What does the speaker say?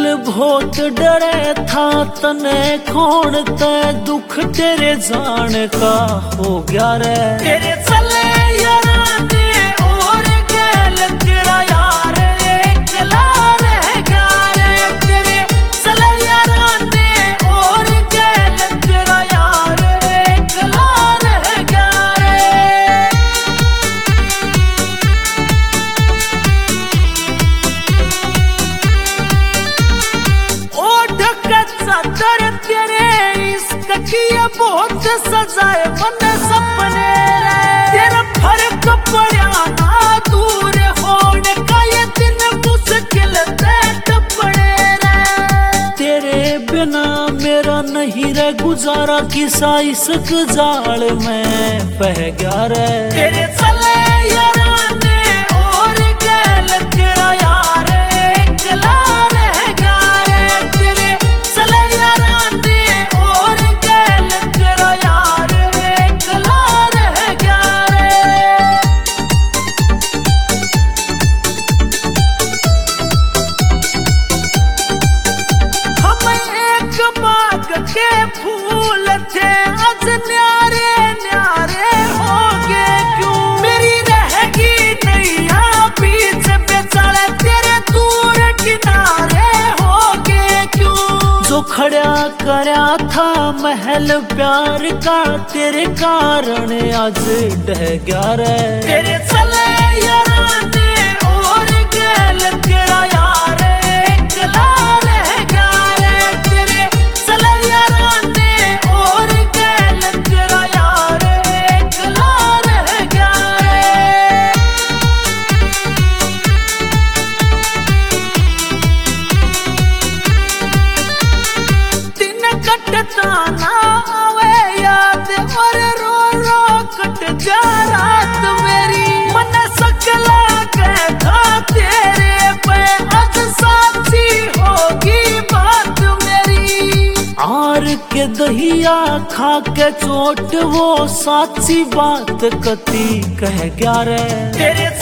बहुत डरे था तने खोण ते दुख तेरे जान का हो गया रे। तेरे चले यारा दे और गैल तेरा यार एकला रह गया रे। तेरे चले यारा दे और गैल तेरा यार एकला रह गया रे। तेरे इश्क की बहुत सजाए मन सपने रे। तेरा फर्क पड़ा ना दूर होने का ये दिन मुश्किल पड़े रे। तेरे बिना मेरा नहीं रे गुजारा किसा इश्क जाल में बह गया रे। तेरे चले यारा ने और गैल तेरा यार एकला रह गया रे। तेरे चले यारा ने और गैल तेरा यार एकला रह गया रे। हम एक बाग के फूल थे आज न्यारे न्यारे हो गए क्यों। मेरी रहेगी नैया बीच बेचारे तेरे दूर किनारे हो गए क्यों। जो खड़ा करया था महल प्यार का तेरे कारण आज ढह गया रे। तेरे चले यारा ने और गैल तेरा यार एकला रह गया रे। तेरे चले यारा ने और गैल तेरा यार एकला रह गया रे। दिन कटता ना आवे याद और रो रो कट जा रात मेरी। मन सकला के था तेरे पे आज साची होगी बात मेरी। आर के दहिया खा के चोट वो साची बात कती कह गया रे। तेरे